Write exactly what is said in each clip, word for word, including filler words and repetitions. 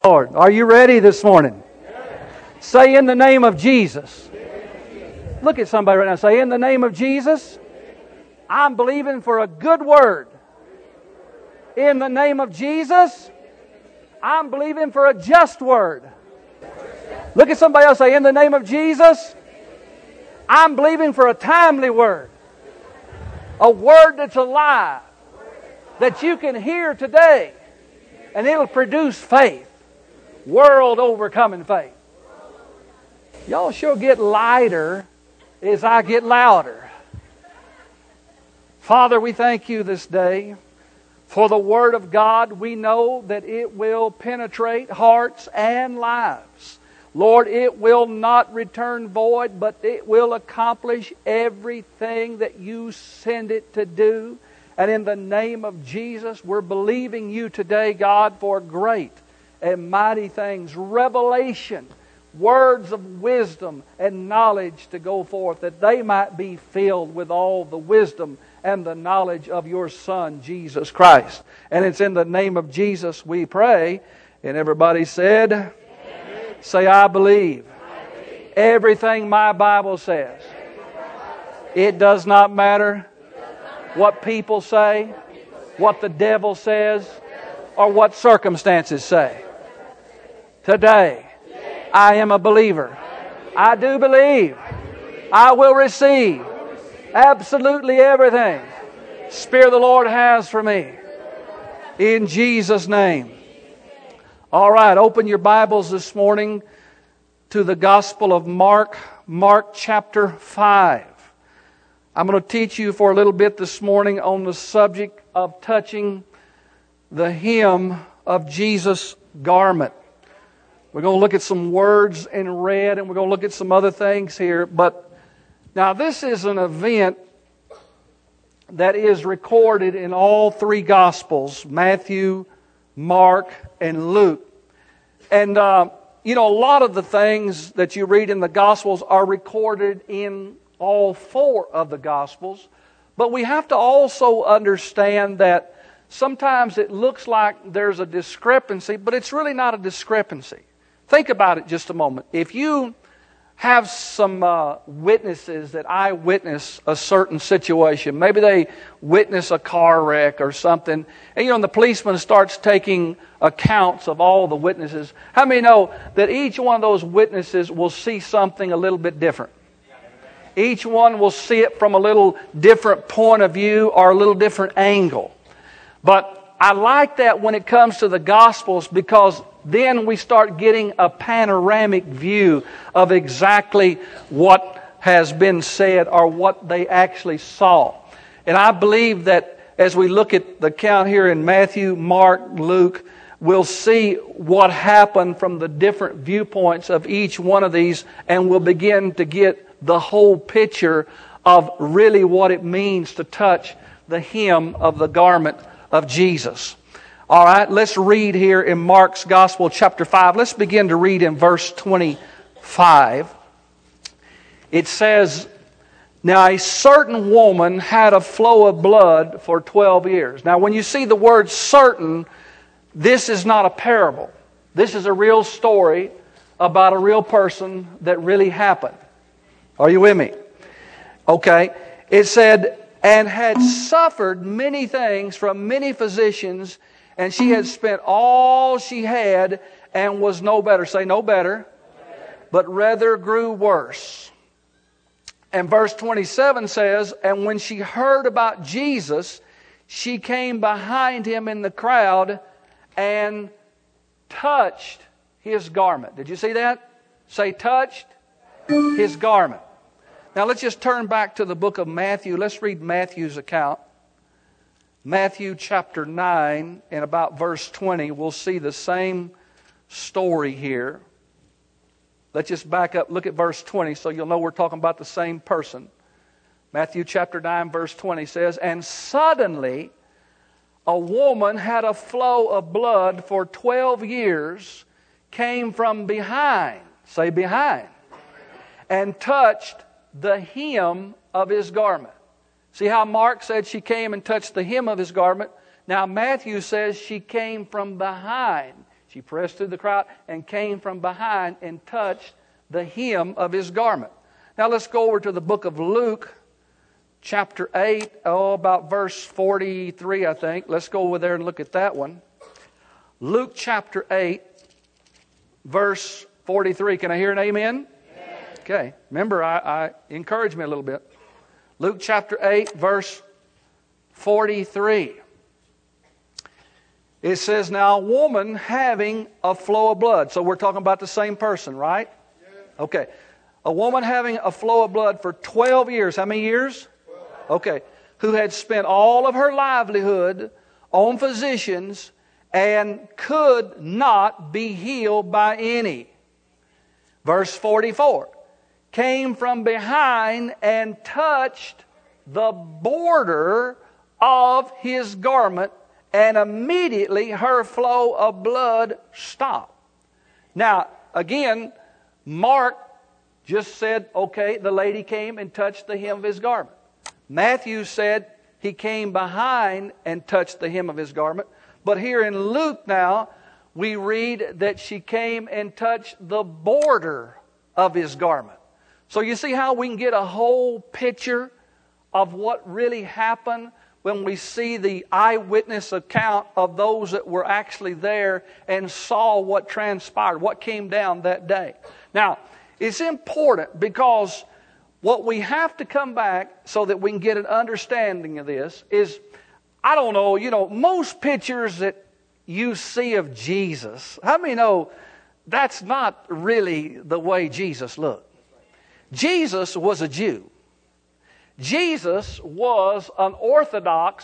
Lord, are you ready this morning? Yes. Say, in the name of Jesus. Look at somebody right now. Say, in the name of Jesus, I'm believing for a good word. In the name of Jesus, I'm believing for a just word. Look at somebody else. Say, in the name of Jesus, I'm believing for a timely word. A word that's alive, that you can hear today, and it'll produce faith. World overcoming faith. Y'all sure get lighter as I get louder. Father, we thank you this day for the Word of God. We know that it will penetrate hearts and lives. Lord, it will not return void, but it will accomplish everything that you send it to do. And in the name of Jesus, we're believing you today, God, for great and mighty things, revelation, words of wisdom and knowledge to go forth, that they might be filled with all the wisdom and the knowledge of your Son, Jesus Christ. And it's in the name of Jesus we pray. And everybody said, Amen. Say, I believe. I believe everything my Bible says. It does not matter what people say, what the devil says, or what circumstances say. Today, I am a believer. I do believe. I will receive absolutely everything Spirit of the Lord has for me. In Jesus' name. All right, open your Bibles this morning to the Gospel of Mark, Mark chapter five. I'm going to teach you for a little bit this morning on the subject of touching the hem of Jesus' garment. We're going to look at some words in red, and we're going to look at some other things here. But now this is an event that is recorded in all three Gospels, Matthew, Mark, and Luke. And, uh, you know, a lot of the things that you read in the Gospels are recorded in all four of the Gospels. But we have to also understand that sometimes it looks like there's a discrepancy, but it's really not a discrepancy. Think about it just a moment. If you have some uh, witnesses that eyewitness a certain situation, maybe they witness a car wreck or something, and you know, and the policeman starts taking accounts of all the witnesses. How many know that each one of those witnesses will see something a little bit different? Each one will see it from a little different point of view or a little different angle. But I like that when it comes to the Gospels, because then we start getting a panoramic view of exactly what has been said or what they actually saw. And I believe that as we look at the account here in Matthew, Mark, Luke, we'll see what happened from the different viewpoints of each one of these, and we'll begin to get the whole picture of really what it means to touch the hem of the garment of Jesus. All right, let's read here in Mark's Gospel, chapter five. Let's begin to read in verse twenty-five. It says, now a certain woman had a flow of blood for twelve years. Now when you see the word certain, this is not a parable. This is a real story about a real person that really happened. Are you with me? Okay. It said, and had suffered many things from many physicians, and she had spent all she had and was no better. Say no better, but rather grew worse. And verse twenty-seven says, and when she heard about Jesus, she came behind him in the crowd and touched his garment. Did you see that? Say touched his garment. Now let's just turn back to the book of Matthew. Let's read Matthew's account. Matthew chapter nine and about verse twenty. We'll see the same story here. Let's just back up. Look at verse twenty so you'll know we're talking about the same person. Matthew chapter nine verse twenty says, and suddenly a woman had a flow of blood for twelve years, came from behind, say behind, and touched the hem of his garment. See how Mark said she came and touched the hem of his garment? Now Matthew says she came from behind. She pressed through the crowd and came from behind and touched the hem of his garment. Now let's go over to the book of Luke, chapter eight, oh, about verse forty-three, I think. Let's go over there and look at that one. Luke chapter eight, verse forty-three. Can I hear an amen? Amen. Okay. Remember, I, I encourage me a little bit. Luke chapter eight, verse forty-three. It says, now a woman having a flow of blood. So we're talking about the same person, right? Yes. Okay. A woman having a flow of blood for twelve years. How many years? twelve. Okay. Who had spent all of her livelihood on physicians and could not be healed by any. Verse forty-four. Came from behind and touched the border of his garment, and immediately her flow of blood stopped. Now, again, Mark just said, okay, the lady came and touched the hem of his garment. Matthew said he came behind and touched the hem of his garment. But here in Luke now, we read that she came and touched the border of his garment. So you see how we can get a whole picture of what really happened when we see the eyewitness account of those that were actually there and saw what transpired, what came down that day. Now, it's important because what we have to come back so that we can get an understanding of this is, I don't know, you know, most pictures that you see of Jesus, how many know that's not really the way Jesus looked? Jesus was a Jew. Jesus was an Orthodox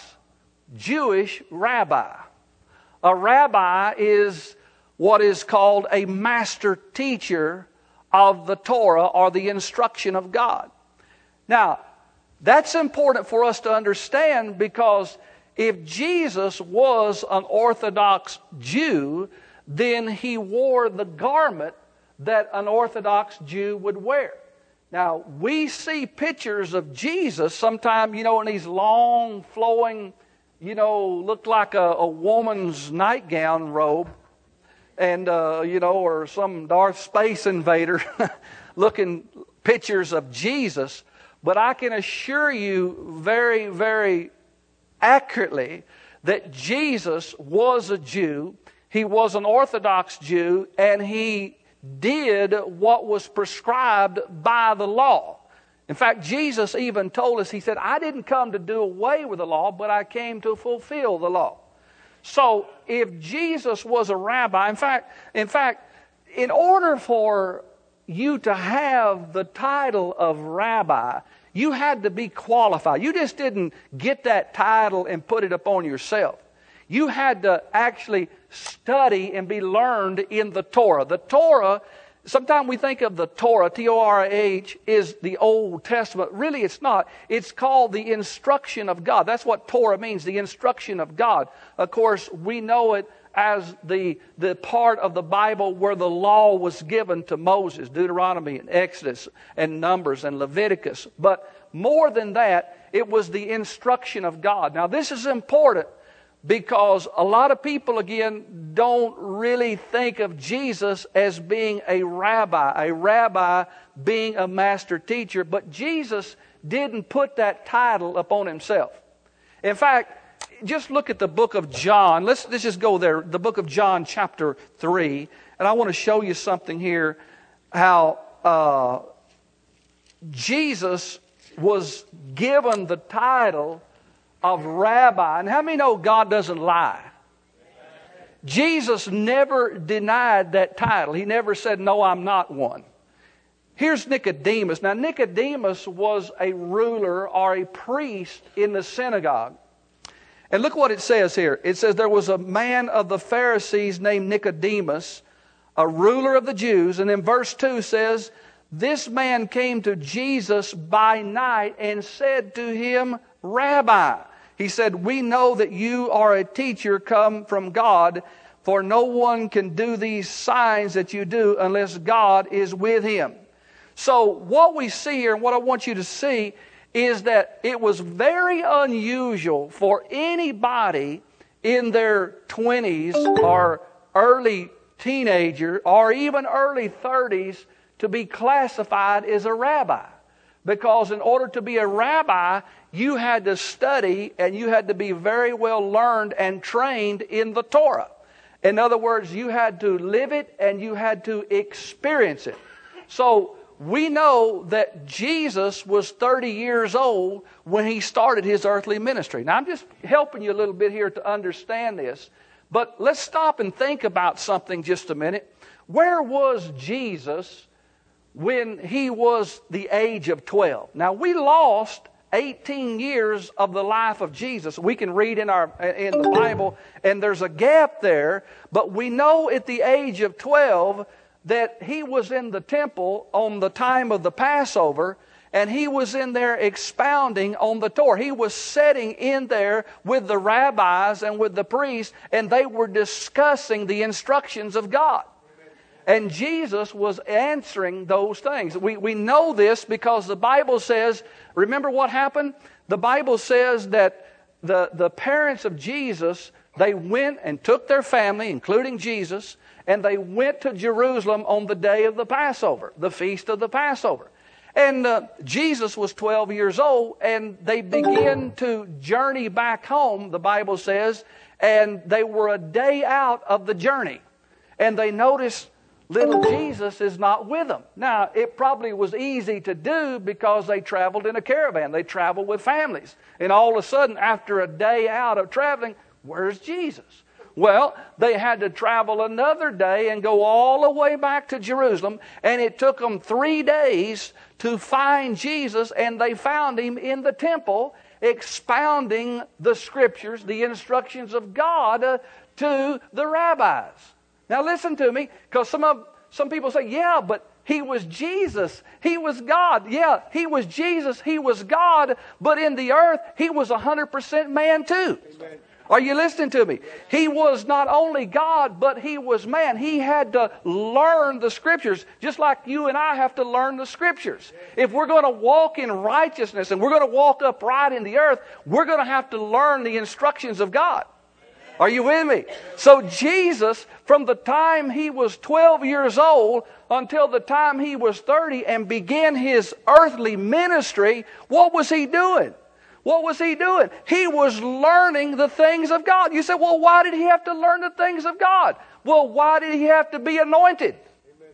Jewish rabbi. A rabbi is what is called a master teacher of the Torah or the instruction of God. Now, that's important for us to understand because if Jesus was an Orthodox Jew, then he wore the garment that an Orthodox Jew would wear. Now, we see pictures of Jesus sometime, you know, in these long, flowing, you know, look like a, a woman's nightgown robe. And, uh, you know, or some Darth Space Invader looking pictures of Jesus. But I can assure you very, very accurately that Jesus was a Jew. He was an Orthodox Jew, and he did what was prescribed by the law. In fact, Jesus even told us, he said, I didn't come to do away with the law, but I came to fulfill the law. So if Jesus was a rabbi, in fact, in fact, in order for you to have the title of rabbi, you had to be qualified. You just didn't get that title and put it upon yourself. You had to actually study and be learned in the Torah. The Torah, sometimes we think of the Torah, T O R A H, is the Old Testament. Really, it's not. It's called the instruction of God. That's what Torah means, the instruction of God. Of course, we know it as the, the part of the Bible where the law was given to Moses, Deuteronomy and Exodus and Numbers and Leviticus. But more than that, it was the instruction of God. Now, this is important, because a lot of people, again, don't really think of Jesus as being a rabbi, a rabbi being a master teacher. But Jesus didn't put that title upon himself. In fact, just look at the book of John. Let's, let's just go there. The book of John, chapter three. And I want to show you something here, how uh, Jesus was given the title of rabbi. And how many know God doesn't lie? Jesus never denied that title. He never said, no, I'm not one. Here's Nicodemus. Now, Nicodemus was a ruler or a priest in the synagogue. And look what it says here. It says, there was a man of the Pharisees named Nicodemus, a ruler of the Jews. And then verse two says, this man came to Jesus by night and said to him, Rabbi. He said, we know that you are a teacher come from God, for no one can do these signs that you do unless God is with him. So what we see here, and what I want you to see, is that it was very unusual for anybody in their twenties or early teenager or even early thirties to be classified as a rabbi. Because in order to be a rabbi, you had to study and you had to be very well learned and trained in the Torah. In other words, you had to live it and you had to experience it. So we know that Jesus was thirty years old when he started his earthly ministry. Now, I'm just helping you a little bit here to understand this. But let's stop and think about something just a minute. Where was Jesus when he was the age of twelve? Now, we lost eighteen years of the life of Jesus. We can read in our in the Bible, and there's a gap there. But we know at the age of twelve that he was in the temple on the time of the Passover, and he was in there expounding on the Torah. He was sitting in there with the rabbis and with the priests, and they were discussing the instructions of God. And Jesus was answering those things. We, we know this because the Bible says, remember what happened? The Bible says that the, the parents of Jesus, they went and took their family, including Jesus, and they went to Jerusalem on the day of the Passover, the feast of the Passover. And uh, Jesus was twelve years old, and they began to journey back home, the Bible says, and they were a day out of the journey. And they noticed little Jesus is not with them. Now, it probably was easy to do because they traveled in a caravan. They traveled with families. And all of a sudden, after a day out of traveling, where's Jesus? Well, they had to travel another day and go all the way back to Jerusalem. And it took them three days to find Jesus. And they found him in the temple expounding the scriptures, the instructions of God uh, to the rabbis. Now listen to me, because some of some people say, yeah, but he was Jesus. He was God. Yeah, he was Jesus. He was God. But in the earth, he was one hundred percent man too. Amen. Are you listening to me? He was not only God, but he was man. He had to learn the scriptures, just like you and I have to learn the scriptures. If we're going to walk in righteousness and we're going to walk upright in the earth, we're going to have to learn the instructions of God. Are you with me? So Jesus, from the time he was twelve years old until the time he was thirty and began his earthly ministry, what was he doing? What was he doing? He was learning the things of God. You say, well, why did he have to learn the things of God? Well, why did he have to be anointed? Amen.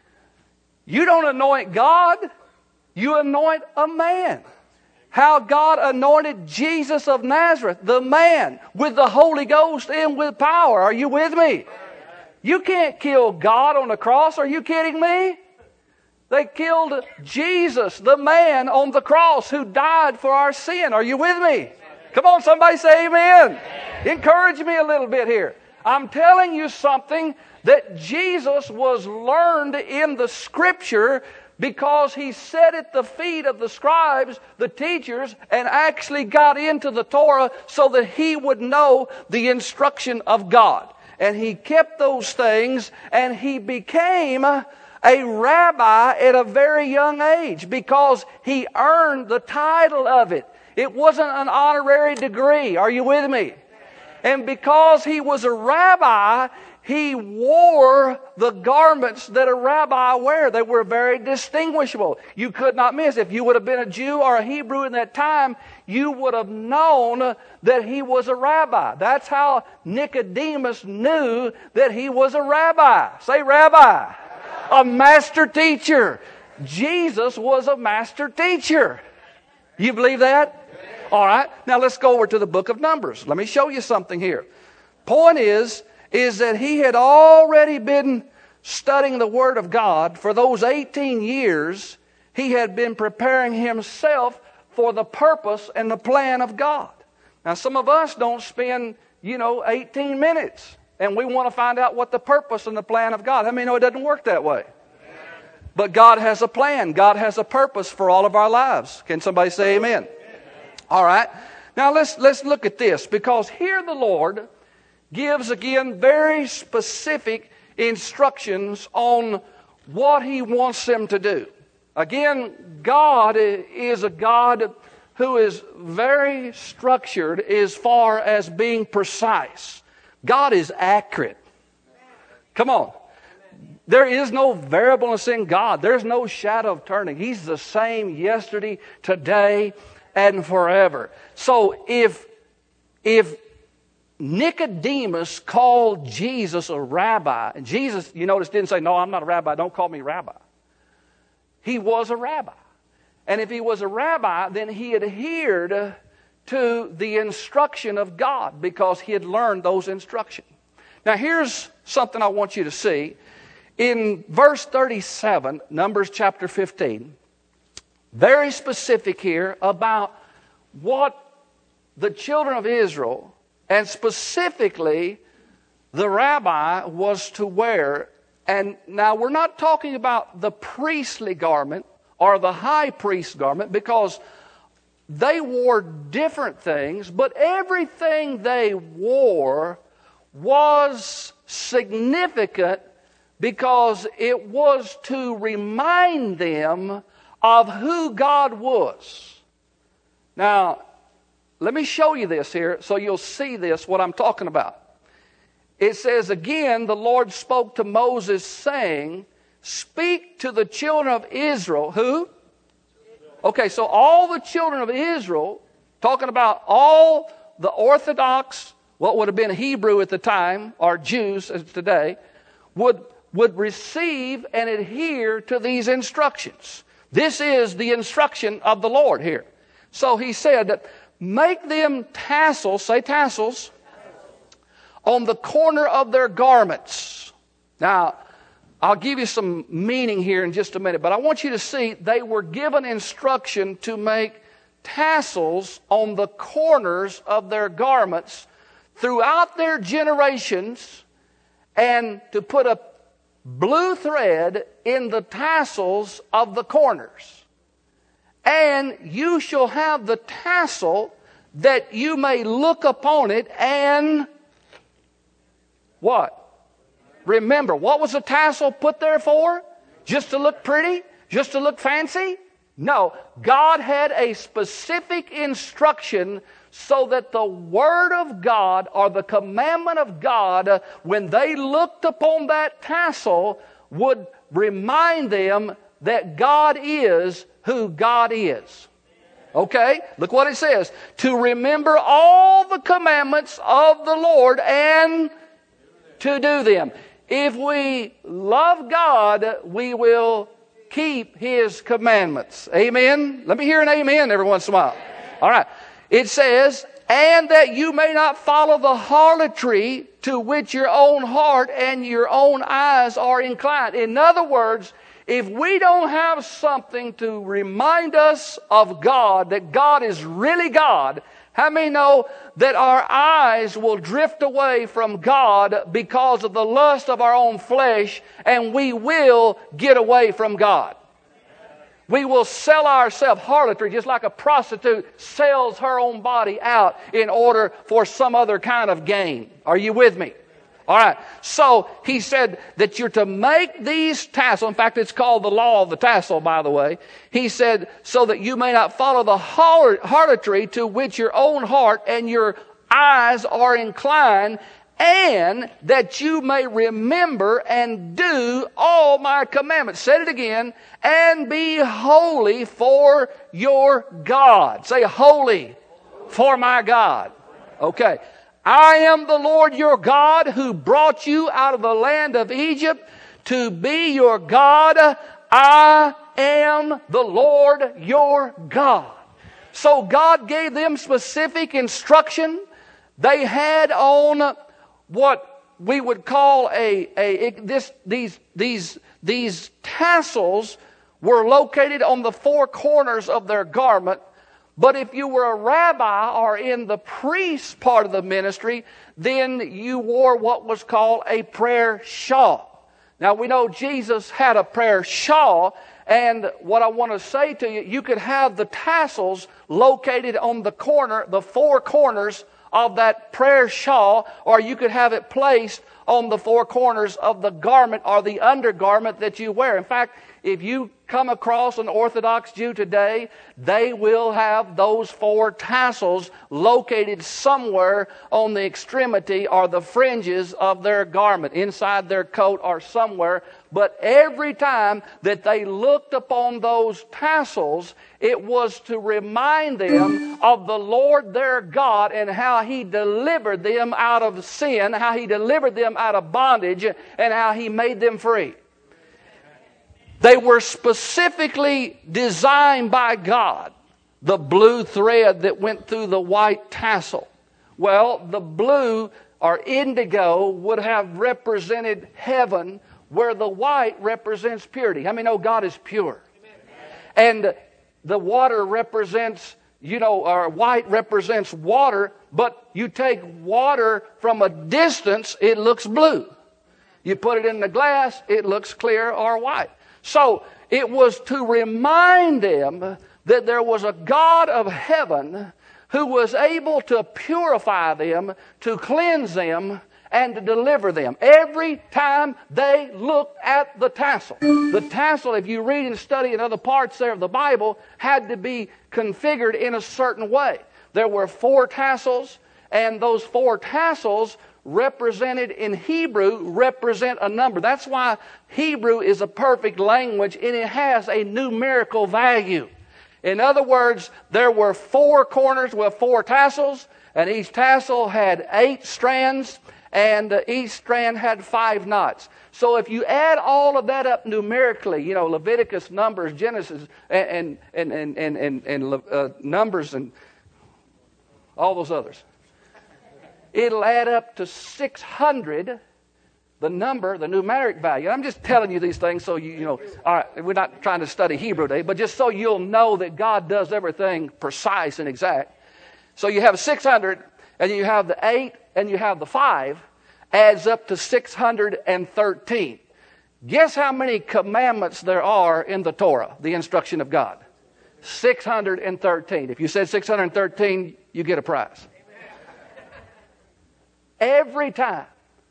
You don't anoint God. You anoint a man. How God anointed Jesus of Nazareth, the man, with the Holy Ghost and with power. Are you with me? You can't kill God on the cross. Are you kidding me? They killed Jesus, the man on the cross who died for our sin. Are you with me? Come on, somebody say amen. Encourage me a little bit here. I'm telling you something that Jesus was learned in the Scripture because he sat at the feet of the scribes, the teachers, and actually got into the Torah so that he would know the instruction of God. And he kept those things, and he became a rabbi at a very young age because he earned the title of it. It wasn't an honorary degree. Are you with me? And because he was a rabbi, he wore the garments that a rabbi wear. They were very distinguishable. You could not miss. If you would have been a Jew or a Hebrew in that time, you would have known that he was a rabbi. That's how Nicodemus knew that he was a rabbi. Say rabbi. A master teacher. Jesus was a master teacher. You believe that? All right. Now let's go over to the book of Numbers. Let me show you something here. Point is, is that he had already been studying the Word of God for those eighteen years. He had been preparing himself for the purpose and the plan of God. Now some of us don't spend, you know, eighteen minutes. And we want to find out what the purpose and the plan of God. How many know it doesn't work that way? But God has a plan. God has a purpose for all of our lives. Can somebody say amen? All right. Now let's let's look at this, because here the Lord gives again very specific instructions on what He wants them to do. Again, God is a God who is very structured as far as being precise. God is accurate. Come on. There is no variableness in God. There's no shadow of turning. He's the same yesterday, today, and forever. So if, if Nicodemus called Jesus a rabbi, and Jesus, you notice, didn't say, no, I'm not a rabbi, don't call me rabbi. He was a rabbi. And if he was a rabbi, then he adhered to the instruction of God because he had learned those instructions. Now here's something I want you to see. In verse thirty-seven, Numbers chapter fifteen, very specific here about what the children of Israel, and specifically the rabbi, was to wear. And now we're not talking about the priestly garment or the high priest garment, because they wore different things, but everything they wore was significant because it was to remind them of who God was. Now, let me show you this here so you'll see this, what I'm talking about. It says, again, the Lord spoke to Moses, saying, speak to the children of Israel. Who? Okay, so all the children of Israel, talking about all the Orthodox, what would have been Hebrew at the time, or Jews as today, would, would receive and adhere to these instructions. This is the instruction of the Lord here. So he said that make them tassels, say tassels, on the corner of their garments. Now, I'll give you some meaning here in just a minute, but I want you to see they were given instruction to make tassels on the corners of their garments throughout their generations, and to put a blue thread in the tassels of the corners. And you shall have the tassel that you may look upon it and what? Remember. What was the tassel put there for? Just to look pretty? Just to look fancy? No. God had a specific instruction so that the Word of God, or the commandment of God, when they looked upon that tassel, would remind them that God is who God is. Okay? Look what it says. To remember all the commandments of the Lord and to do them. If we love God, we will keep His commandments. Amen? Let me hear an amen every once in a while. All right. It says, and that you may not follow the harlotry to which your own heart and your own eyes are inclined. In other words, if we don't have something to remind us of God, that God is really God, how many know that our eyes will drift away from God because of the lust of our own flesh, and we will get away from God? We will sell ourselves, harlotry, just like a prostitute sells her own body out in order for some other kind of gain. Are you with me? All right. So he said that you're to make these tassels. In fact, it's called the law of the tassel, by the way. He said, so that you may not follow the harlotry to which your own heart and your eyes are inclined, and that you may remember and do all my commandments. Said it again. And be holy for your God. Say holy for my God. Okay. I am the Lord your God who brought you out of the land of Egypt to be your God. I am the Lord your God. So God gave them specific instruction. They had on what we would call a, a this these these these tassels were located on the four corners of their garment. But if you were a rabbi or in the priest part of the ministry, then you wore what was called a prayer shawl. Now we know Jesus had a prayer shawl, and what I want to say to you, you could have the tassels located on the corner, the four corners of that prayer shawl, or you could have it placed on the four corners of the garment or the undergarment that you wear. In fact, if you come across an Orthodox Jew today, they will have those four tassels located somewhere on the extremity or the fringes of their garment, inside their coat or somewhere. But every time that they looked upon those tassels, it was to remind them of the Lord their God and how He delivered them out of sin, how He delivered them out of bondage, and how He made them free. They were specifically designed by God. The blue thread that went through the white tassel. Well, the blue or indigo would have represented heaven, where the white represents purity. How many know God is pure? And the water represents, you know, or white represents water, but you take water from a distance, it looks blue. You put it in the glass, it looks clear or white. So it was to remind them that there was a God of heaven who was able to purify them, to cleanse them, and to deliver them. Every time they looked at the tassel. The tassel, if you read and study in other parts there of the Bible, had to be configured in a certain way. There were four tassels, and those four tassels represented in Hebrew represent a number. That's why Hebrew is a perfect language, and it has a numerical value. In other words, there were four corners with four tassels, and each tassel had eight strands, and each strand had five knots. So if you add all of that up numerically, you know, Leviticus, Numbers, Genesis, and and and and and, and uh, Numbers, and all those others, it'll add up to six hundred, the number, the numeric value. I'm just telling you these things so you, you know, all right, we're not trying to study Hebrew today, but just so you'll know that God does everything precise and exact. So you have six hundred, and you have the eight, and you have the five, adds up to six hundred thirteen. Guess how many commandments there are in the Torah, the instruction of God? six hundred thirteen. If you said six hundred thirteen, you get a prize. Every time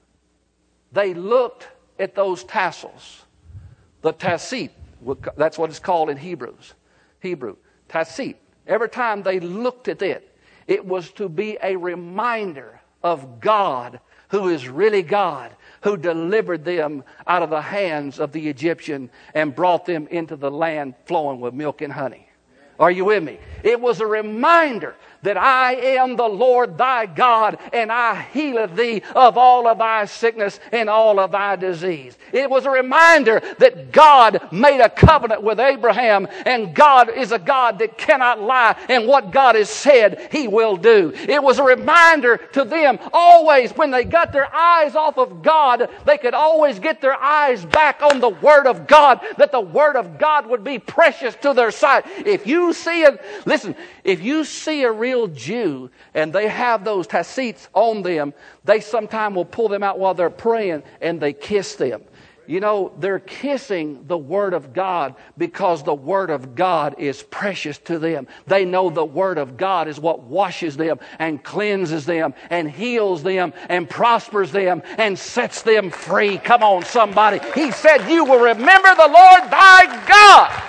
they looked at those tassels, the tassit, that's what it's called in Hebrews, Hebrew, tassit. Every time they looked at it, it was to be a reminder of God, who is really God, who delivered them out of the hands of the Egyptian and brought them into the land flowing with milk and honey. Are you with me? It was a reminder that I am the Lord thy God, and I healeth thee of all of thy sickness and all of thy disease. It was a reminder that God made a covenant with Abraham, and God is a God that cannot lie, and what God has said, He will do. It was a reminder to them always, when they got their eyes off of God, they could always get their eyes back on the Word of God, that the Word of God would be precious to their sight. If you see it, listen, if you see a real Jew and they have those tassits on them, they sometimes will pull them out while they're praying and they kiss them. You know, they're kissing the Word of God because the Word of God is precious to them. They know the Word of God is what washes them and cleanses them and heals them and prospers them and sets them free. Come on, somebody. He said, you will remember the Lord thy God.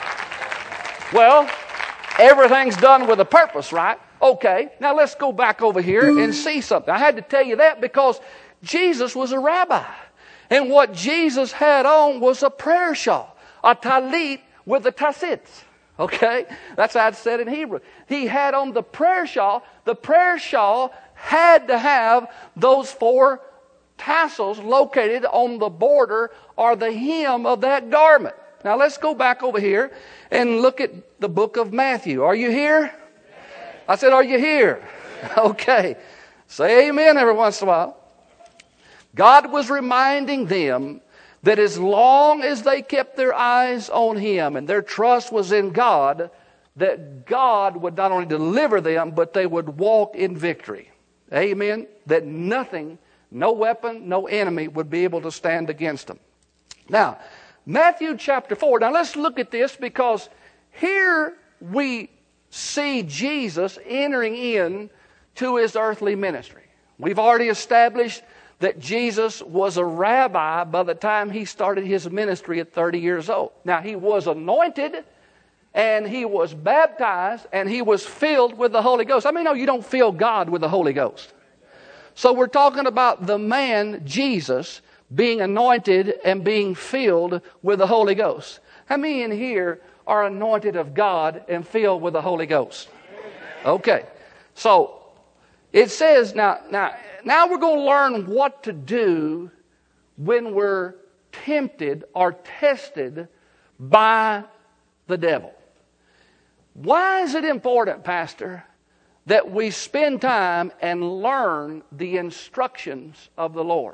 Well, everything's done with a purpose, right? Okay, now let's go back over here and see something. I had to tell you that because Jesus was a rabbi. And what Jesus had on was a prayer shawl, a talit with the tassits. Okay, that's how it's said in Hebrew. He had on the prayer shawl. The prayer shawl had to have those four tassels located on the border or the hem of that garment. Now let's go back over here and look at the book of Matthew. Are you here? I said, are you here? Okay. Say amen every once in a while. God was reminding them that as long as they kept their eyes on Him and their trust was in God, that God would not only deliver them, but they would walk in victory. Amen. That nothing, no weapon, no enemy would be able to stand against them. Now, Matthew chapter four. Now let's look at this, because here we see Jesus entering in to His earthly ministry. We've already established that Jesus was a rabbi by the time he started his ministry at thirty years old. Now, he was anointed, and he was baptized, and he was filled with the Holy Ghost. I mean, no, you don't fill God with the Holy Ghost. So we're talking about the man, Jesus, being anointed and being filled with the Holy Ghost. How many in here are anointed of God and filled with the Holy Ghost? Okay. So it says, now, now, now we're going to learn what to do when we're tempted or tested by the devil. Why is it important, Pastor, that we spend time and learn the instructions of the Lord?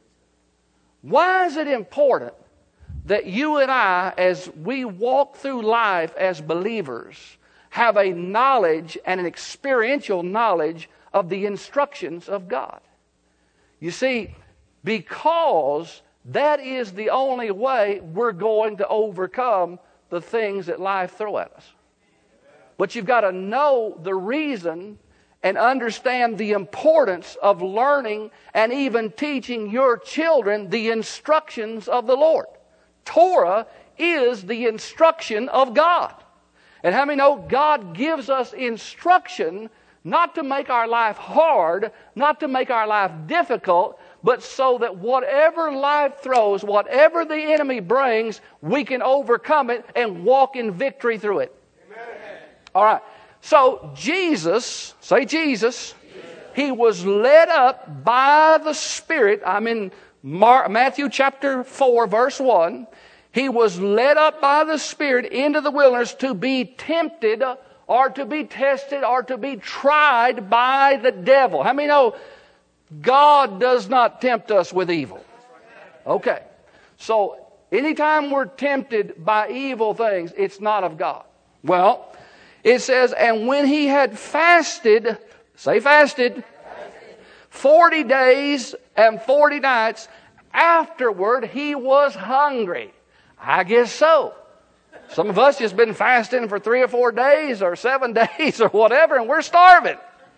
Why is it important that you and I, as we walk through life as believers, have a knowledge and an experiential knowledge of the instructions of God? You see, because that is the only way we're going to overcome the things that life throws at us. But you've got to know the reason and understand the importance of learning and even teaching your children the instructions of the Lord. Torah is the instruction of God. And how many know God gives us instruction not to make our life hard, not to make our life difficult, but so that whatever life throws, whatever the enemy brings, we can overcome it and walk in victory through it. Amen. All right. So Jesus, say Jesus, he was led up by the Spirit. I'm in Mar- Matthew chapter four, verse one. He was led up by the Spirit into the wilderness to be tempted or to be tested or to be tried by the devil. How many know God does not tempt us with evil? Okay. So anytime we're tempted by evil things, it's not of God. Well, it says, and when he had fasted, say fasted, forty days and forty nights, afterward he was hungry. I guess so. Some of us just been fasting for three or four days or seven days or whatever, and we're starving.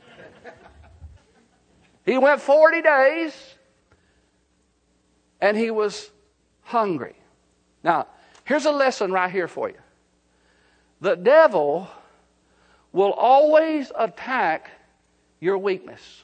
He went forty days, and he was hungry. Now, here's a lesson right here for you. The devil will always attack your weakness.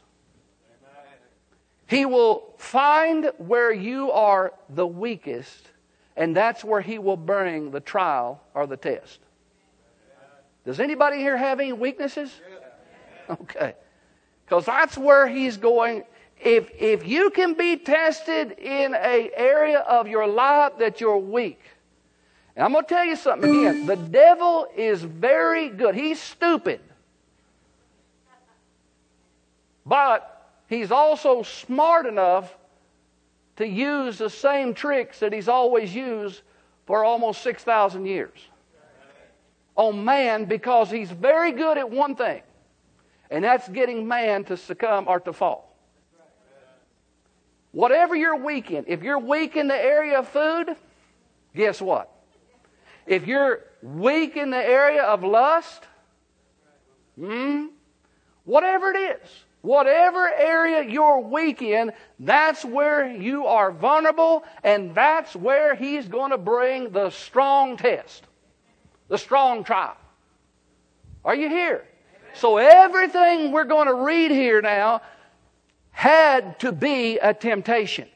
He will find where you are the weakest, and that's where he will bring the trial or the test. Does anybody here have any weaknesses? Okay. Because that's where he's going. If, if you can be tested in an area of your life that you're weak, and I'm going to tell you something again. The devil is very good. He's stupid. But he's also smart enough to use the same tricks that he's always used for almost six thousand years on man, because he's very good at one thing, and that's getting man to succumb or to fall. Whatever you're weak in, if you're weak in the area of food, guess what? If you're weak in the area of lust, hmm, whatever it is, whatever area you're weak in, that's where you are vulnerable, and that's where he's going to bring the strong test, the strong trial. Are you here? So everything we're going to read here now had to be a temptation.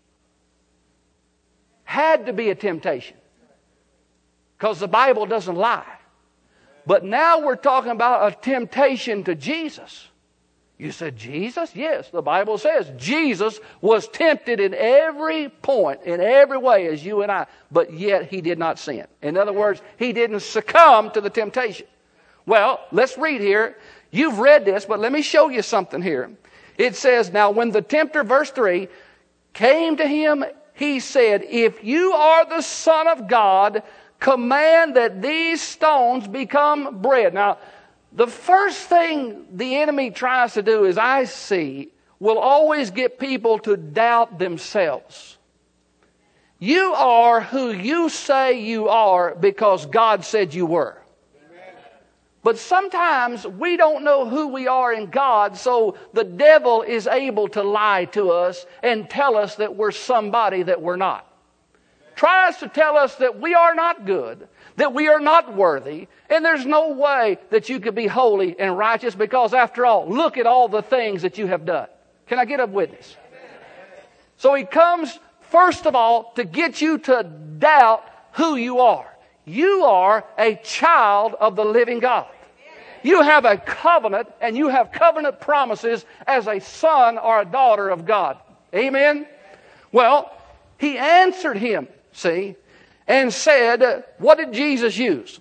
Had to be a temptation. Because the Bible doesn't lie. But now we're talking about a temptation to Jesus. You said Jesus? Yes, the Bible says Jesus was tempted in every point, in every way as you and I, but yet he did not sin. In other words, he didn't succumb to the temptation. Well, let's read here. You've read this, but let me show you something here. It says, now when the tempter, verse three, came to him, he said, if you are the Son of God, command that these stones become bread. Now, the first thing the enemy tries to do, as I see, will always get people to doubt themselves. You are who you say you are because God said you were. But sometimes we don't know who we are in God, so the devil is able to lie to us and tell us that we're somebody that we're not. Tries to tell us that we are not good, that we are not worthy, and there's no way that you could be holy and righteous because, after all, look at all the things that you have done. Can I get a witness? So he comes, first of all, to get you to doubt who you are. You are a child of the living God. You have a covenant, and you have covenant promises as a son or a daughter of God. Amen? Well, he answered him, see, and said, what did Jesus use?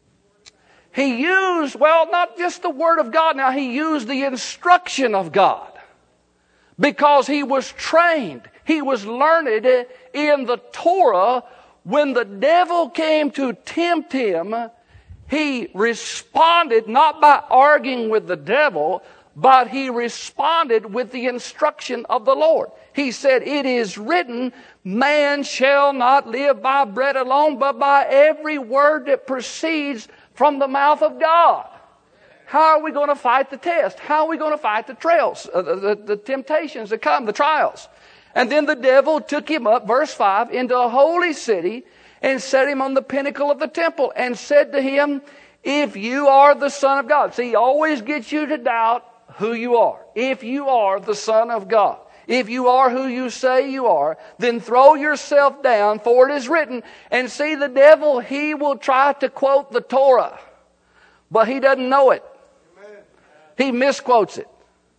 He used, well, not just the Word of God. Now, he used the instruction of God because he was trained. He was learned in the Torah. When the devil came to tempt him, he responded not by arguing with the devil, but he responded with the instruction of the Lord. He said, it is written, man shall not live by bread alone, but by every word that proceeds from the mouth of God. How are we going to fight the test? How are we going to fight the trails, uh, the, the, the temptations that come, the trials? And then the devil took him up, verse five, into a holy city and set him on the pinnacle of the temple and said to him, if you are the Son of God. See, he always gets you to doubt who you are. If you are the Son of God, if you are who you say you are, then throw yourself down, for it is written. And see, the devil, he will try to quote the Torah, but he doesn't know it. He misquotes it.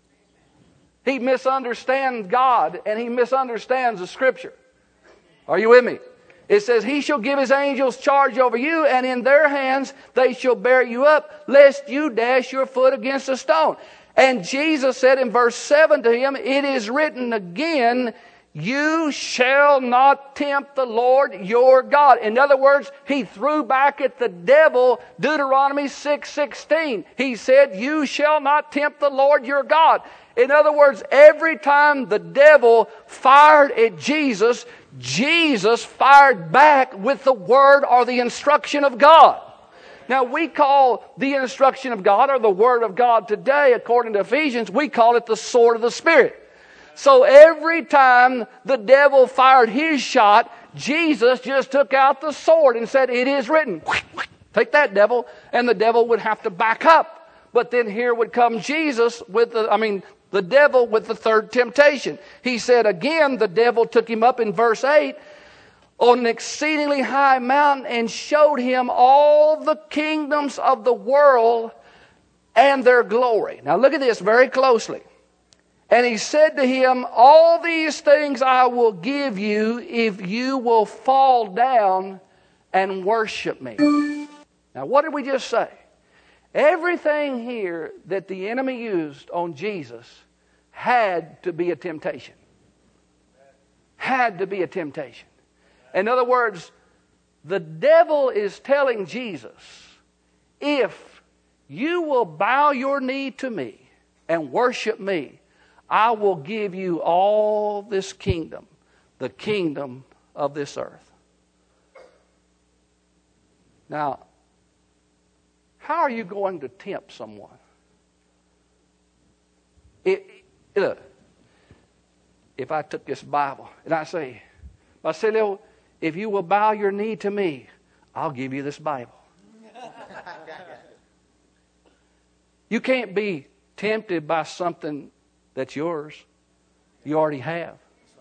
He misunderstands God, and he misunderstands the Scripture. Are you with me? It says, he shall give his angels charge over you, and in their hands they shall bear you up, lest you dash your foot against a stone. And Jesus said in verse seven to him, it is written again, you shall not tempt the Lord your God. In other words, he threw back at the devil Deuteronomy six sixteen. He said, you shall not tempt the Lord your God. In other words, every time the devil fired at Jesus, Jesus fired back with the word or the instruction of God. Now, we call the instruction of God or the Word of God today, according to Ephesians, we call it the sword of the Spirit. So every time the devil fired his shot, Jesus just took out the sword and said, it is written. Take that, devil. And the devil would have to back up. But then here would come Jesus with the, I mean, the devil with the third temptation. He said again, the devil took him up in verse eight, on an exceedingly high mountain and showed him all the kingdoms of the world and their glory. Now look at this very closely. And he said to him, all these things I will give you if you will fall down and worship me. Now what did we just say? Everything here that the enemy used on Jesus had to be a temptation. Had to be a temptation. In other words, the devil is telling Jesus, if you will bow your knee to me and worship me, I will give you all this kingdom, the kingdom of this earth. Now, how are you going to tempt someone? It, it, look, if I took this Bible and I say, Basilio, if you will bow your knee to me, I'll give you this Bible. You can't be tempted by something that's yours. You already have.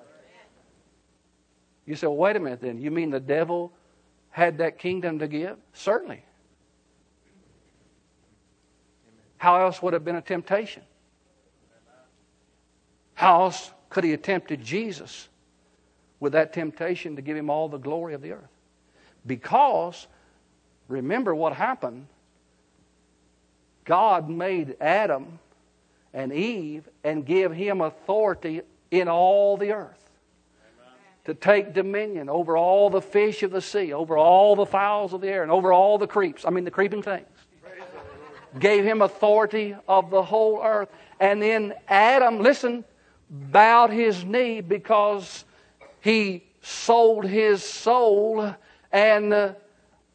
You say, well, wait a minute then. You mean the devil had that kingdom to give? Certainly. How else would it have been a temptation? How else could he have tempted Jesus with that temptation to give him all the glory of the earth? Because, remember what happened. God made Adam and Eve and give him authority in all the earth. Amen. To take dominion over all the fish of the sea, over all the fowls of the air, and over all the creeps. I mean the creeping things. Gave him authority of the whole earth. And then Adam, listen, bowed his knee because he sold his soul and uh,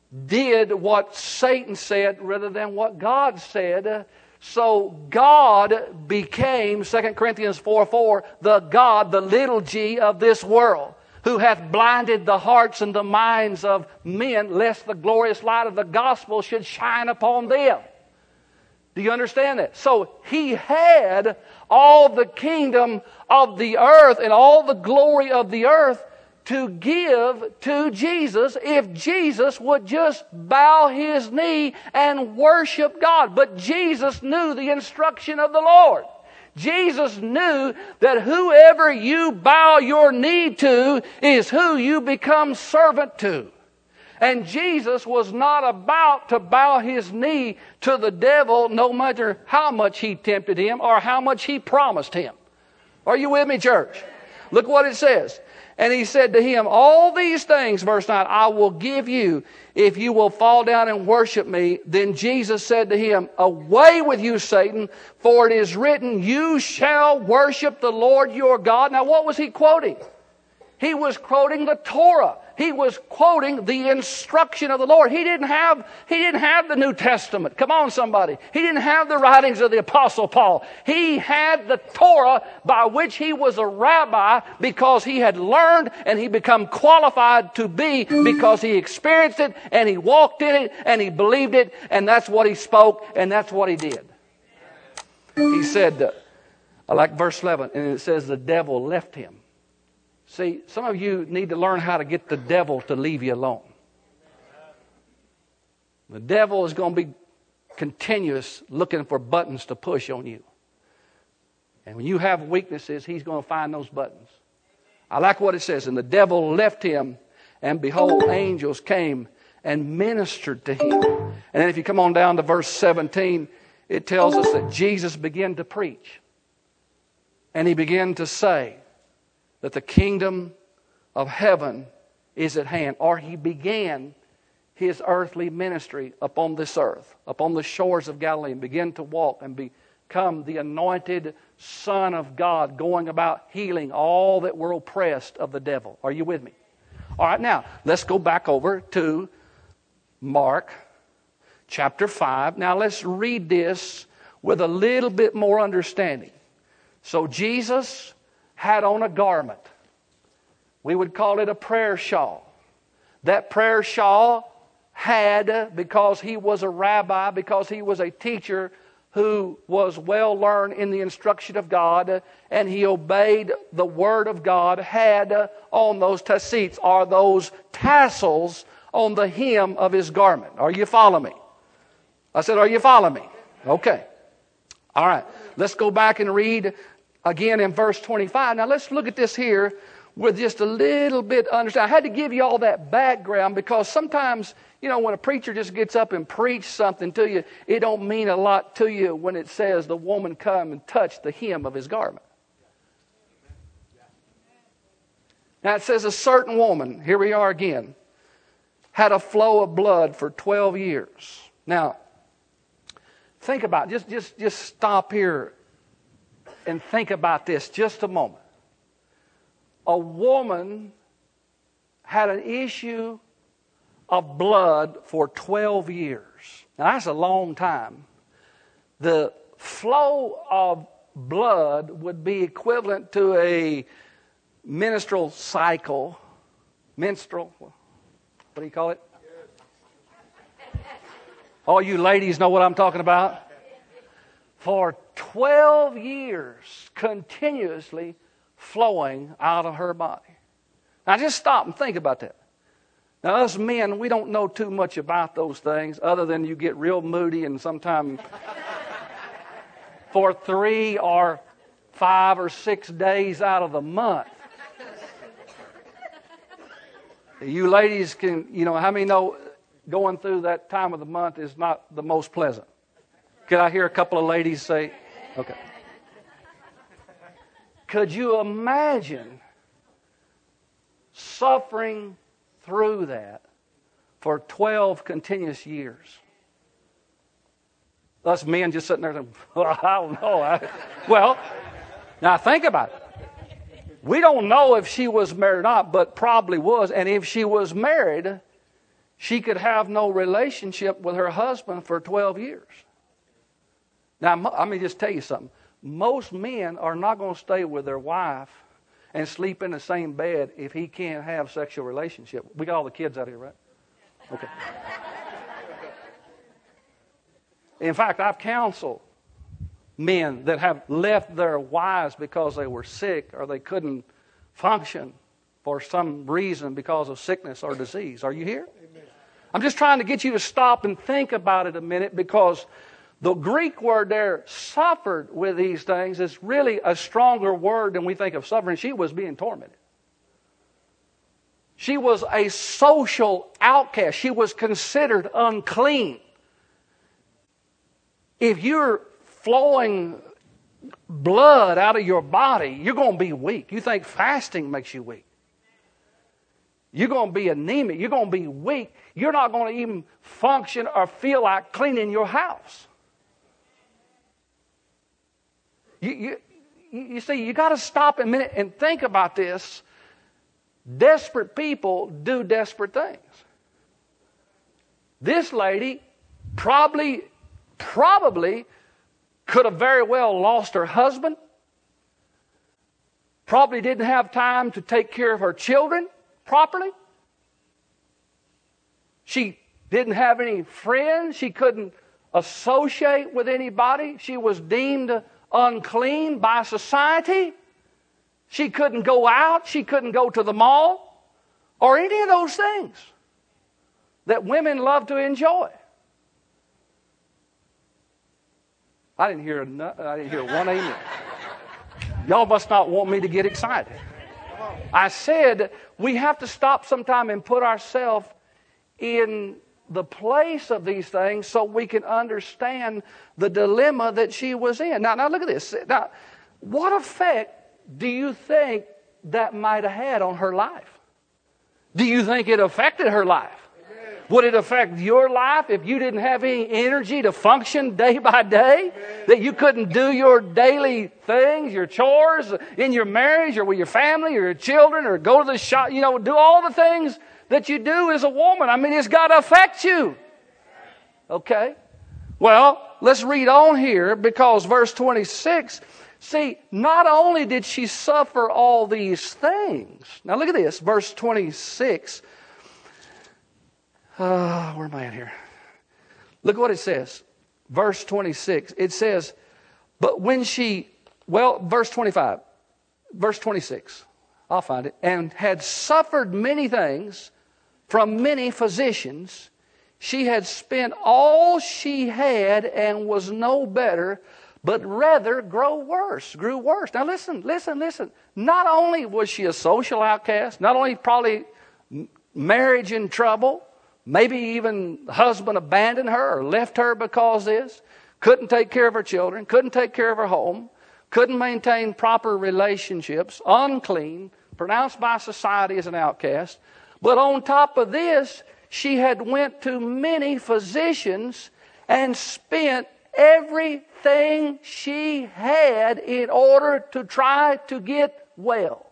did what Satan said rather than what God said. So God became, Second Corinthians four four, the God, the little g of this world, who hath blinded the hearts and the minds of men, lest the glorious light of the gospel should shine upon them. Do you understand that? So he had all the kingdom of the earth and all the glory of the earth to give to Jesus if Jesus would just bow his knee and worship God. But Jesus knew the instruction of the Lord. Jesus knew that whoever you bow your knee to is who you become servant to. And Jesus was not about to bow his knee to the devil no matter how much he tempted him or how much he promised him. Are you with me, church? Look what it says. And he said to him, all these things, verse nine, I will give you if you will fall down and worship me. Then Jesus said to him, away with you, Satan, for it is written, you shall worship the Lord your God. Now what was he quoting? He was quoting the Torah. He was quoting the instruction of the Lord. He didn't have, he didn't have the New Testament. Come on, somebody. He didn't have the writings of the Apostle Paul. He had the Torah by which he was a rabbi because he had learned and he become qualified to be because he experienced it and he walked in it and he believed it, and that's what he spoke and that's what he did. He said, uh, I like verse eleven, and it says the devil left him. See, some of you need to learn how to get the devil to leave you alone. The devil is going to be continuous looking for buttons to push on you. And when you have weaknesses, he's going to find those buttons. I like what it says. And the devil left him, and behold, angels came and ministered to him. And then if you come on down to verse seventeen, it tells us that Jesus began to preach. And he began to say that the kingdom of heaven is at hand. Or he began his earthly ministry upon this earth, upon the shores of Galilee, and began to walk and become the anointed Son of God, going about healing all that were oppressed of the devil. Are you with me? All right, now, let's go back over to Mark chapter five. Now, let's read this with a little bit more understanding. So, Jesus had on a garment. We would call it a prayer shawl. That prayer shawl had, because he was a rabbi, because he was a teacher who was well learned in the instruction of God, and he obeyed the word of God, had on those tassets, or those tassels on the hem of his garment. Are you following me? I said, are you following me? Okay. All right. Let's go back and read again in verse twenty-five. Now let's look at this here with just a little bit understand. I had to give you all that background because sometimes, you know, when a preacher just gets up and preach something to you, it don't mean a lot to you when it says the woman come and touched the hem of his garment. Now it says a certain woman, here we are again, had a flow of blood for twelve years. Now, think about it. Just, just, just stop here and think about this just a moment. A woman had an issue of blood for twelve years. Now that's a long time. The flow of blood would be equivalent to a menstrual cycle. Menstrual, what do you call it? All you ladies know what I'm talking about. For twelve years, continuously flowing out of her body. Now just stop and think about that. Now us men, we don't know too much about those things other than you get real moody and sometimes for three or five or six days out of the month. You ladies can, you know, how many know going through that time of the month is not the most pleasant? Could I hear a couple of ladies say, okay. Could you imagine suffering through that for twelve continuous years? Us men just sitting there saying, well, I don't know. I, well, now think about it. We don't know if she was married or not, but probably was. And if she was married, she could have no relationship with her husband for twelve years. Now, let me just tell you something. Most men are not going to stay with their wife and sleep in the same bed if he can't have sexual relationship. We got all the kids out here, right? Okay. In fact, I've counseled men that have left their wives because they were sick or they couldn't function for some reason because of sickness or disease. Are you here? Amen. I'm just trying to get you to stop and think about it a minute, because the Greek word there, suffered with these things, is really a stronger word than we think of suffering. She was being tormented. She was a social outcast. She was considered unclean. If you're flowing blood out of your body, you're going to be weak. You think fasting makes you weak. You're going to be anemic. You're going to be weak. You're not going to even function or feel like cleaning your house. You, you, you see, you got to stop a minute and think about this. Desperate people do desperate things. This lady probably, probably could have very well lost her husband. Probably didn't have time to take care of her children properly. She didn't have any friends. She couldn't associate with anybody. She was deemed unclean by society. She couldn't go out. She couldn't go to the mall or any of those things that women love to enjoy. I didn't hear a, I didn't hear one amen. Y'all must not want me to get excited. I said we have to stop sometime and put ourselves in the place of these things so we can understand the dilemma that she was in. Now, now look at this. Now, what effect do you think that might have had on her life? Do you think it affected her life? Amen. Would it affect your life if you didn't have any energy to function day by day? Amen. That you couldn't do your daily things, your chores in your marriage or with your family or your children, or go to the shop, you know, do all the things that you do as a woman? I mean, it's got to affect you. Okay? Well, let's read on here, because verse twenty-six, see, not only did she suffer all these things. Now look at this, verse twenty-six. Uh, where am I at here? Look what it says. Verse twenty-six. It says, but when she, well, verse twenty-five. Verse twenty-six. I'll find it. And had suffered many things from many physicians. She had spent all she had and was no better, but rather grow worse, grew worse. Now listen, listen, listen. Not only was she a social outcast, not only probably marriage in trouble, maybe even husband abandoned her or left her because of this, couldn't take care of her children, couldn't take care of her home, couldn't maintain proper relationships, unclean, pronounced by society as an outcast. But on top of this, she had went to many physicians and spent everything she had in order to try to get well.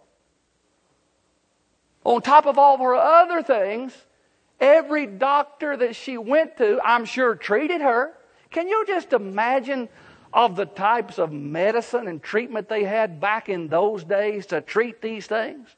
On top of all of her other things, every doctor that she went to, I'm sure, treated her. Can you just imagine of the types of medicine and treatment they had back in those days to treat these things?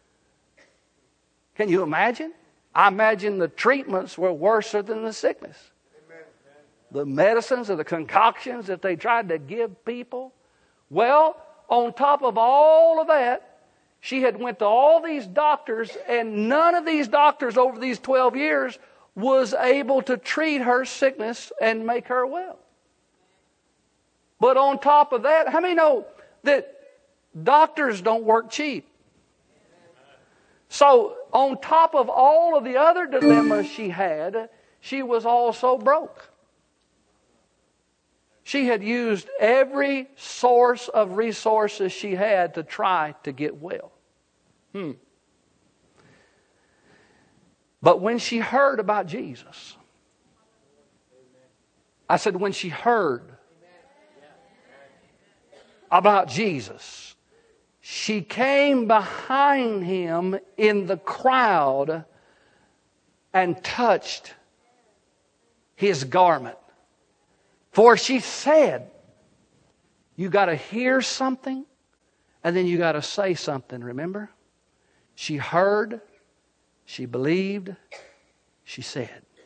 Can you imagine? I imagine the treatments were worse than the sickness. Amen. The medicines or the concoctions that they tried to give people. Well, on top of all of that, she had went to all these doctors, and none of these doctors over these twelve years was able to treat her sickness and make her well. But on top of that, how many know that doctors don't work cheap? So on top of all of the other dilemmas she had, she was also broke. She had used every source of resources she had to try to get well. Hmm. But when she heard about Jesus, I said when she heard about Jesus, she came behind him in the crowd and touched his garment. For she said, you got to hear something and then you got to say something, remember? She heard, she believed, she said.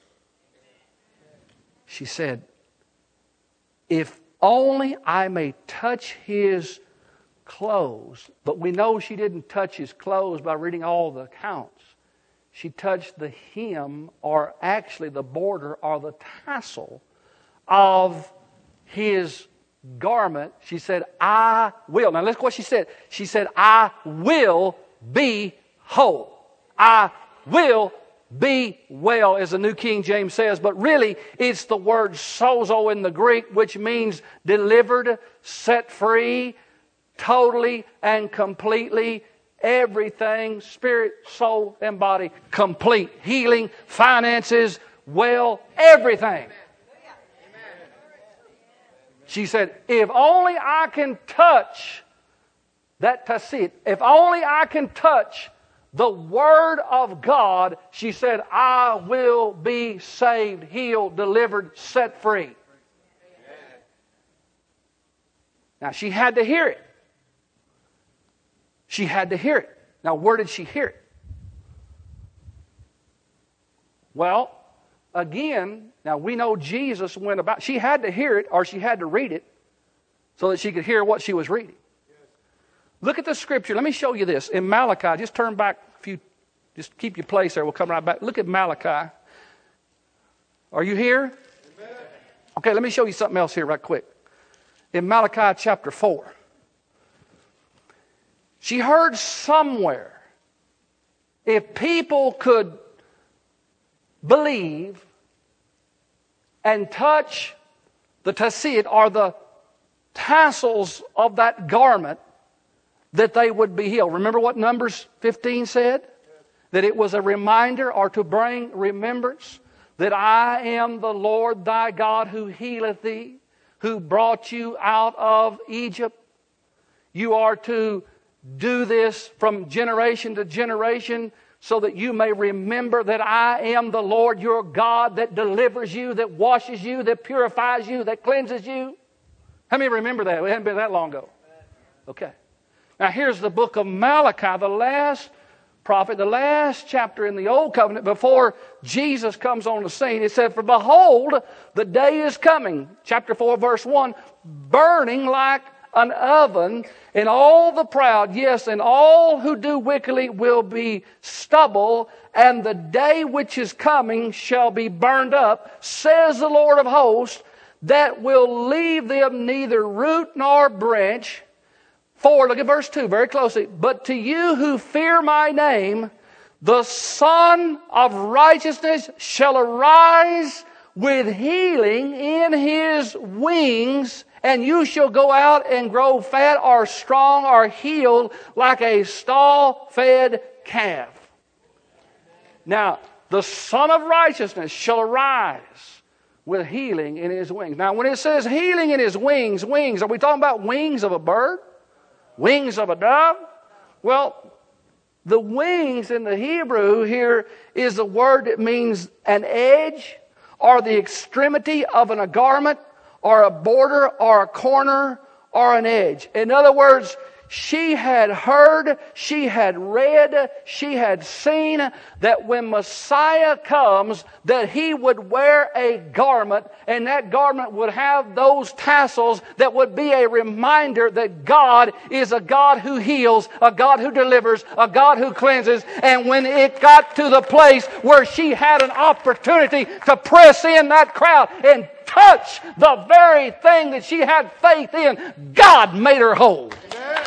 She said, if only I may touch his clothes. But we know she didn't touch his clothes by reading all the accounts. She touched the hem, or actually the border or the tassel of his garment. She said, I will. Now look what she said. She said, I will be whole. I will be well, as the New King James says. But really, it's the word sozo in the Greek, which means delivered, set free, totally and completely. Everything, spirit, soul, and body, complete. Healing, finances, well, everything. She said, if only I can touch that tasit, if only I can touch the Word of God, she said, I will be saved, healed, delivered, set free. Now, she had to hear it. She had to hear it. Now, where did she hear it? Well, again, now we know Jesus went about. She had to hear it, or she had to read it so that she could hear what she was reading. Look at the scripture. Let me show you this. In Malachi, just turn back a few, just keep your place there. We'll come right back. Look at Malachi. Are you here? Amen. Okay, let me show you something else here right quick. In Malachi chapter four. She heard somewhere, if people could believe and touch the tasit, or the tassels of that garment, that they would be healed. Remember what Numbers fifteen said? That it was a reminder, or to bring remembrance, that I am the Lord thy God who healeth thee, who brought you out of Egypt. You are to do this from generation to generation, so that you may remember that I am the Lord your God, that delivers you, that washes you, that purifies you, that cleanses you. How many remember that? It hadn't been that long ago. Okay. Now here's the book of Malachi, the last prophet, the last chapter in the Old Covenant before Jesus comes on the scene. It said, for behold, the day is coming, chapter four, verse one, burning like an oven, and all the proud, yes, and all who do wickedly will be stubble, and the day which is coming shall be burned up, says the Lord of hosts, that will leave them neither root nor branch. For, look at verse two very closely, but to you who fear my name, the Son of righteousness shall arise with healing in his wings, and you shall go out and grow fat or strong or healed like a stall-fed calf. Now, the Son of righteousness shall arise with healing in his wings. Now, when it says healing in his wings, wings, are we talking about wings of a bird? Wings of a dove? Well, the wings in the Hebrew here is a word that means an edge, or the extremity of an, a garment, or a border, or a corner, or an edge. In other words, she had heard, she had read, she had seen that when Messiah comes, that he would wear a garment, and that garment would have those tassels that would be a reminder that God is a God who heals, a God who delivers, a God who cleanses. And when it got to the place where she had an opportunity to press in that crowd and touch the very thing that she had faith in, God made her whole. Amen.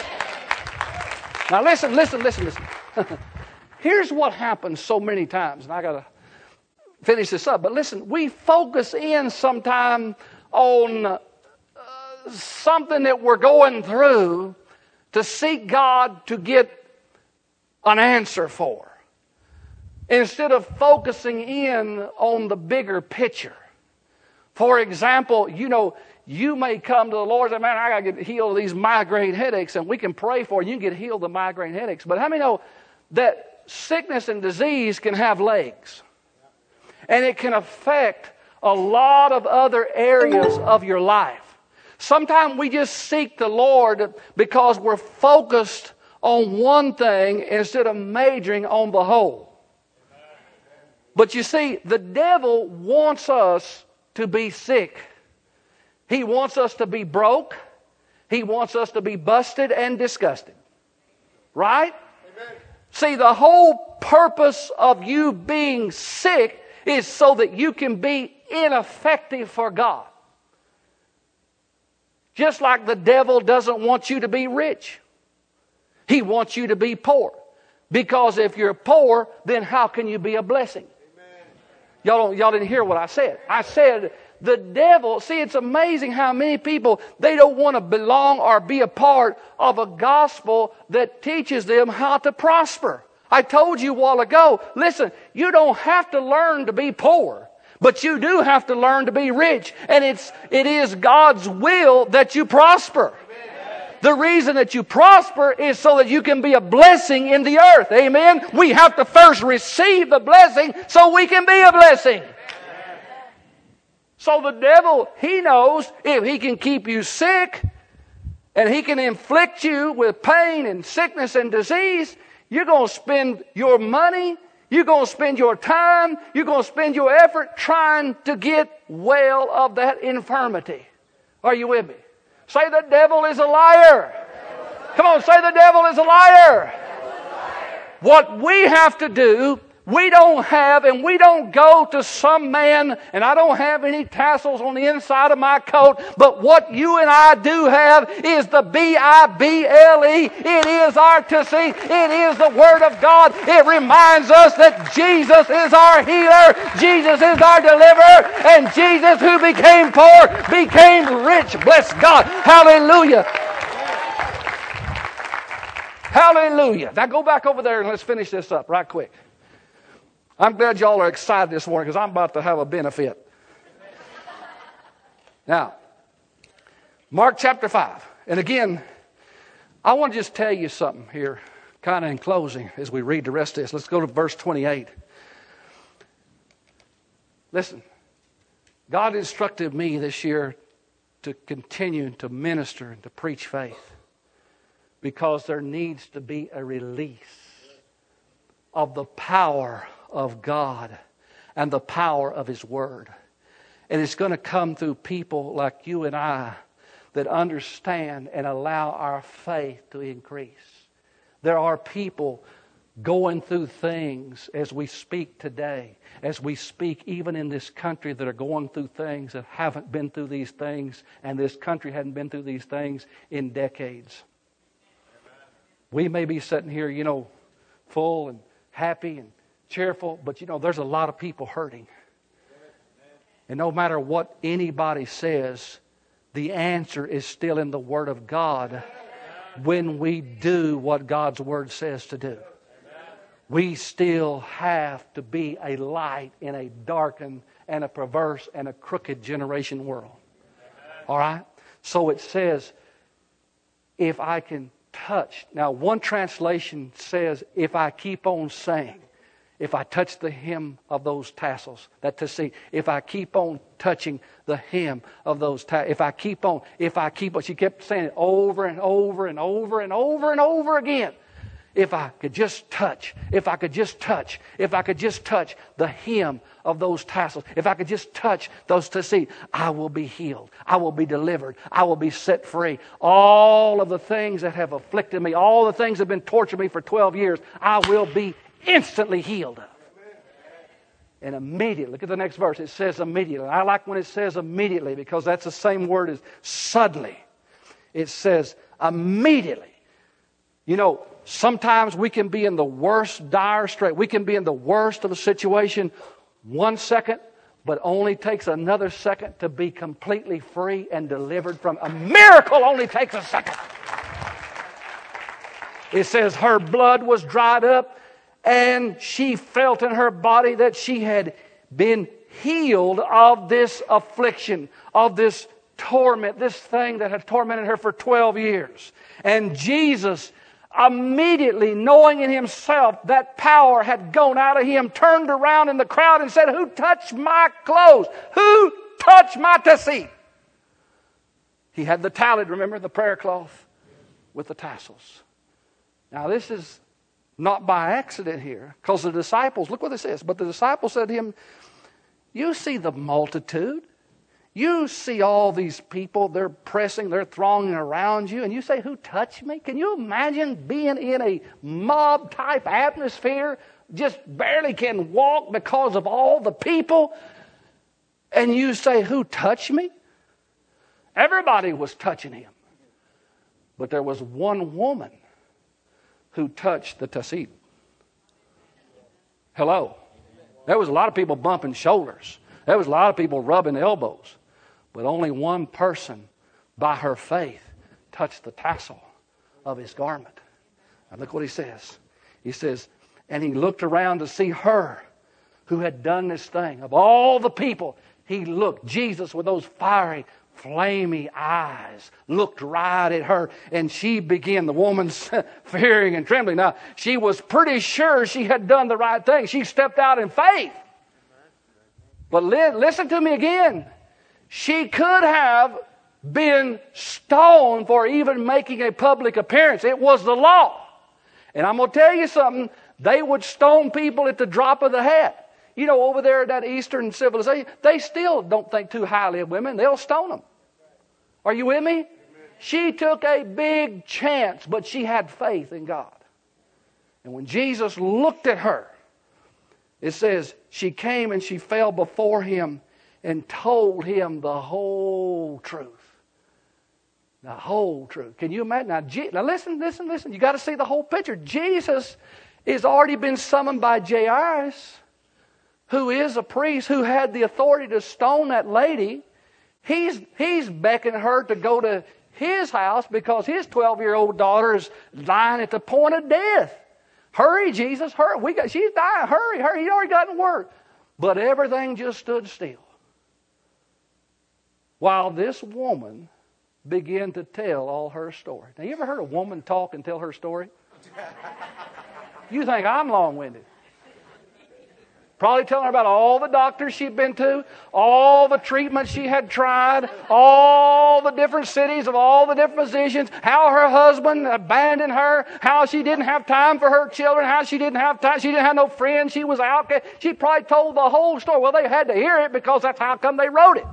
Now listen, listen, listen, listen. Here's what happens so many times, and I got to finish this up. But listen, we focus in sometime on uh, something that we're going through to seek God to get an answer for, instead of focusing in on the bigger picture. For example, you know, you may come to the Lord and say, man, I got to get healed of these migraine headaches, and we can pray for you. You can get healed of migraine headaches. But how many know that sickness and disease can have legs? And it can affect a lot of other areas of your life. Sometimes we just seek the Lord because we're focused on one thing instead of majoring on the whole. But you see, the devil wants us to be sick. He wants us to be broke. He wants us to be busted and disgusted. Right? Amen. See, the whole purpose of you being sick is so that you can be ineffective for God. Just like the devil doesn't want you to be rich. He wants you to be poor. Because if you're poor, then how can you be a blessing? Amen. Y'all don't, y'all didn't hear what I said. I said the devil, see, it's amazing how many people, they don't want to belong or be a part of a gospel that teaches them how to prosper. I told you a while ago, listen, you don't have to learn to be poor, but you do have to learn to be rich. And it's, it is God's will that you prosper. Amen. The reason that you prosper is so that you can be a blessing in the earth. Amen. We have to first receive the blessing so we can be a blessing. So the devil, he knows if he can keep you sick and he can inflict you with pain and sickness and disease, you're going to spend your money, you're going to spend your time, you're going to spend your effort trying to get well of that infirmity. Are you with me? Say the devil is a liar. Come on, say the devil is a liar. What we have to do, we don't have, and we don't go to some man, and I don't have any tassels on the inside of my coat, but what you and I do have is the B I B L E. It is our to see. It is the Word of God. It reminds us that Jesus is our healer. Jesus is our deliverer. And Jesus, who became poor, became rich. Bless God. Hallelujah. Hallelujah. Now go back over there and let's finish this up right quick. I'm glad y'all are excited this morning because I'm about to have a benefit. Now, Mark chapter five. And again, I want to just tell you something here, kind of in closing as we read the rest of this. Let's go to verse twenty-eight. Listen, God instructed me this year to continue to minister and to preach faith because there needs to be a release of the power of God and the power of His Word. And it's going to come through people like you and I that understand and allow our faith to increase. There are people going through things as we speak today, as we speak even in this country that are going through things that haven't been through these things, and this country hadn't been through these things in decades. We may be sitting here, you know, full and happy and cheerful, but you know, there's a lot of people hurting. And no matter what anybody says, the answer is still in the Word of God when we do what God's Word says to do. We still have to be a light in a darkened and a perverse and a crooked generation world. All right? So it says, if I can touch. Now, one translation says, if I keep on saying. If I touch the hem of those tassels, that to see, if I keep on touching the hem of those tassels, if I keep on, if I keep on, she kept saying it over and over and over and over and over again. If I could just touch, if I could just touch, if I could just touch the hem of those tassels, if I could just touch those to see, I will be healed. I will be delivered. I will be set free. All of the things that have afflicted me, all the things that have been torturing me for twelve years, I will be instantly healed of. And immediately, look at the next verse. It says immediately. I like when it says immediately because that's the same word as suddenly. It says immediately. You know, sometimes we can be in the worst dire strait. We can be in the worst of a situation one second, but only takes another second to be completely free and delivered from. A miracle only takes a second. It says her blood was dried up, and she felt in her body that she had been healed of this affliction, of this torment, this thing that had tormented her for twelve years. And Jesus immediately knowing in himself that power had gone out of him, turned around in the crowd and said, "Who touched my clothes? Who touched my tzitzit?" He had the tallit, remember, the prayer cloth with the tassels. Now this is not by accident here, because the disciples, look what it says, but the disciples said to him, "You see the multitude. You see all these people, they're pressing, they're thronging around you, and you say, 'Who touched me?' Can you imagine being in a mob-type atmosphere, just barely can walk because of all the people, and you say, 'Who touched me?'" Everybody was touching him. But there was one woman who touched the tzitzit. Hello. There was a lot of people bumping shoulders. There was a lot of people rubbing elbows. But only one person, by her faith, touched the tassel of his garment. Now look what he says. He says, "And he looked around to see her who had done this thing. Of all the people, he looked." Jesus, with those fiery, flaming eyes, looked right at her, and she began, the woman's fearing and trembling. Now, she was pretty sure she had done the right thing. She stepped out in faith. But li- listen to me again. She could have been stoned for even making a public appearance. It was the law. And I'm going to tell you something. They would stone people at the drop of the hat. You know, over there at that Eastern civilization, they still don't think too highly of women. They'll stone them. Are you with me? Amen. She took a big chance, but she had faith in God. And when Jesus looked at her, it says, she came and she fell before him and told him the whole truth. The whole truth. Can you imagine? Now, Je- now listen, listen, listen. You got to see the whole picture. Jesus has already been summoned by Jairus, who is a priest who had the authority to stone that lady. He's, he's beckoning her to go to his house because his twelve-year-old daughter is lying at the point of death. Hurry, Jesus, hurry. We got, she's dying. Hurry, hurry. He already gotten word. But everything just stood still, while this woman began to tell all her story. Now, you ever heard a woman talk and tell her story? You think I'm long-winded. Probably telling her about all the doctors she'd been to, all the treatments she had tried, all the different cities of all the different physicians, how her husband abandoned her, how she didn't have time for her children, how she didn't have time, she didn't have no friends, she was out. She probably told the whole story. Well, they had to hear it because that's how come they wrote it.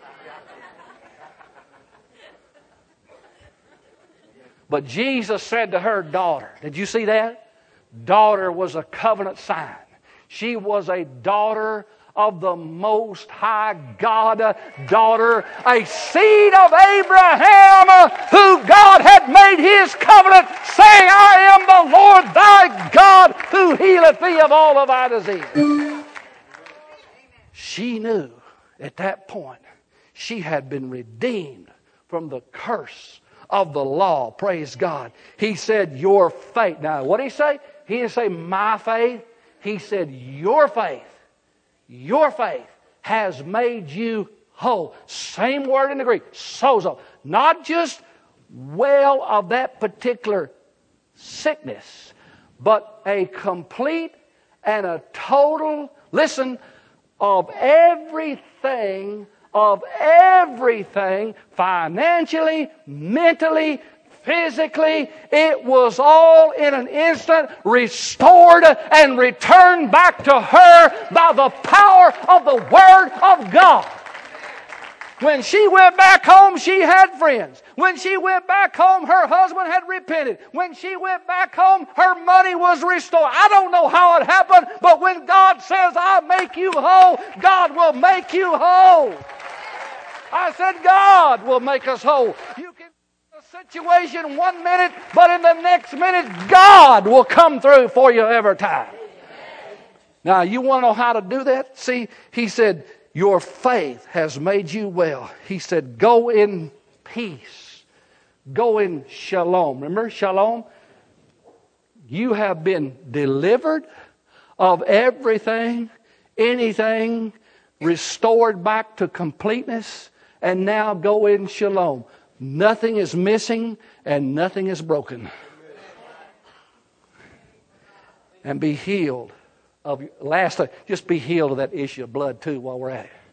But Jesus said to her, "Daughter," did you see that? Daughter was a covenant sign. She was a daughter of the Most High God, a daughter, a seed of Abraham, who God had made his covenant, saying, "I am the Lord thy God, who healeth thee of all of thy disease." She knew at that point she had been redeemed from the curse of the law. Praise God. He said, "Your faith." Now, what did he say? He didn't say, "My faith." He said, "Your faith, your faith has made you whole." Same word in the Greek, sozo. Not just well of that particular sickness, but a complete and a total, listen, of everything, of everything, financially, mentally, physically. It was all in an instant restored and returned back to her by the power of the Word of God. When she went back home, she had friends. When she went back home, her husband had repented. When she went back home, her money was restored. I don't know how it happened, but when God says, "I'll make you whole," God will make you whole. I said, God will make us whole. You can situation one minute, but in the next minute, God will come through for you every time. Now, you want to know how to do that? See, he said, "Your faith has made you well." He said, "Go in peace. Go in shalom." Remember shalom? You have been delivered of everything, anything, restored back to completeness, and now go in shalom. Nothing is missing and nothing is broken. and be healed of last. Just be healed of that issue of blood too while we're at it.